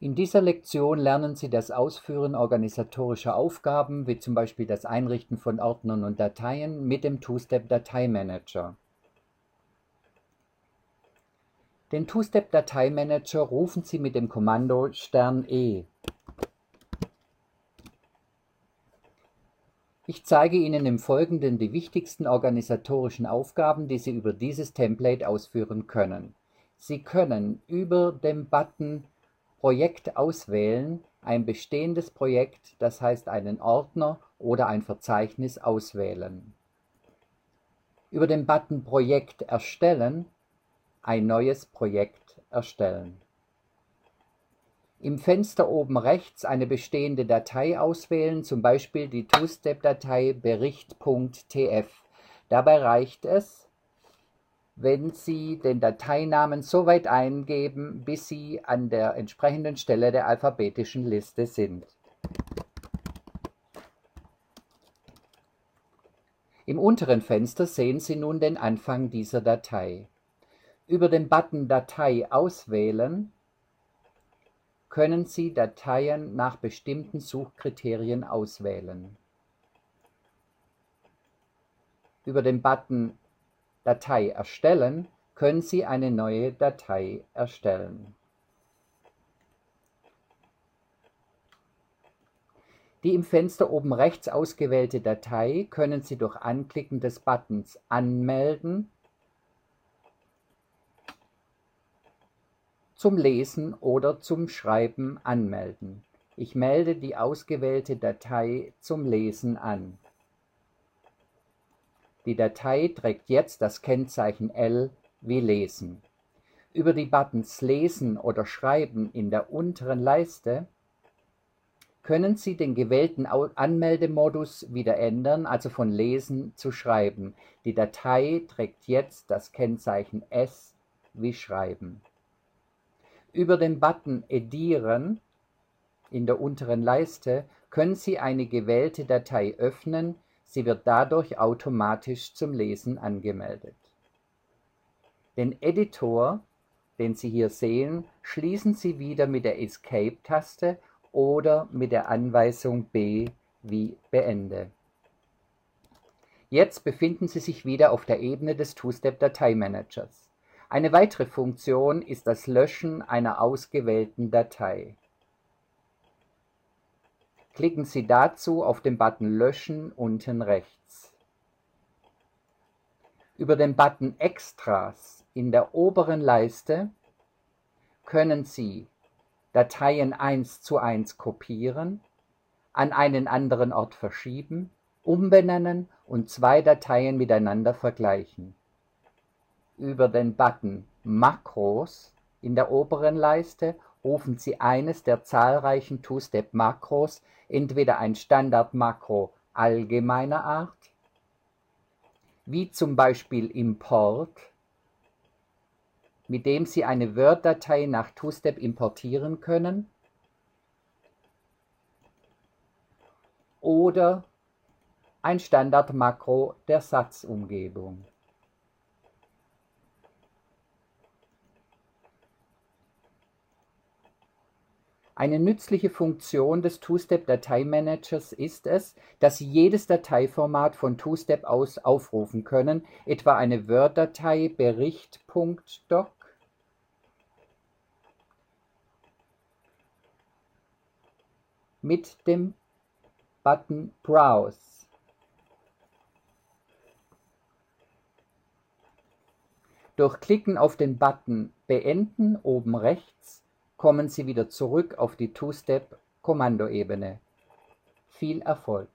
In dieser Lektion lernen Sie das Ausführen organisatorischer Aufgaben, wie zum Beispiel das Einrichten von Ordnern und Dateien mit dem Two-Step-Dateimanager. Den Two-Step-Dateimanager rufen Sie mit dem Kommando *E. Ich zeige Ihnen im Folgenden die wichtigsten organisatorischen Aufgaben, die Sie über dieses Template ausführen können. Sie können über den Button Projekt auswählen, ein bestehendes Projekt, das heißt einen Ordner oder ein Verzeichnis auswählen. Über den Button Projekt erstellen, ein neues Projekt erstellen. Im Fenster oben rechts eine bestehende Datei auswählen, zum Beispiel die Two-Step-Datei bericht.tf. Dabei reicht es, wenn Sie den Dateinamen so weit eingeben, bis Sie an der entsprechenden Stelle der alphabetischen Liste sind. Im unteren Fenster sehen Sie nun den Anfang dieser Datei. Über den Button Datei auswählen können Sie Dateien nach bestimmten Suchkriterien auswählen. Über den Button Datei erstellen können Sie eine neue Datei erstellen. Die im Fenster oben rechts ausgewählte Datei können Sie durch Anklicken des Buttons Anmelden zum Lesen oder zum Schreiben anmelden. Ich melde die ausgewählte Datei zum Lesen an. Die Datei trägt jetzt das Kennzeichen L wie Lesen. Über die Buttons Lesen oder Schreiben in der unteren Leiste können Sie den gewählten Anmeldemodus wieder ändern, also von Lesen zu Schreiben. Die Datei trägt jetzt das Kennzeichen S wie Schreiben. Über den Button Edieren in der unteren Leiste können Sie eine gewählte Datei öffnen. Sie wird dadurch automatisch zum Lesen angemeldet. Den Editor, den Sie hier sehen, schließen Sie wieder mit der Escape-Taste oder mit der Anweisung B wie Beende. Jetzt befinden Sie sich wieder auf der Ebene des Two-Step-Dateimanagers. Eine weitere Funktion ist das Löschen einer ausgewählten Datei. Klicken Sie dazu auf den Button Löschen unten rechts. Über den Button Extras in der oberen Leiste können Sie Dateien 1:1 kopieren, an einen anderen Ort verschieben, umbenennen und zwei Dateien miteinander vergleichen. Über den Button Makros in der oberen Leiste rufen Sie eines der zahlreichen Two-Step-Makros, entweder ein Standardmakro allgemeiner Art, wie zum Beispiel Import, mit dem Sie eine Word-Datei nach Two-Step importieren können, oder ein Standardmakro der Satzumgebung. Eine nützliche Funktion des Two-Step-Dateimanagers ist es, dass Sie jedes Dateiformat von Two-Step aus aufrufen können, etwa eine Word-Datei bericht.doc mit dem Button Browse. Durch Klicken auf den Button Beenden oben rechts kommen Sie wieder zurück auf die Two-Step-Kommandoebene. Viel Erfolg!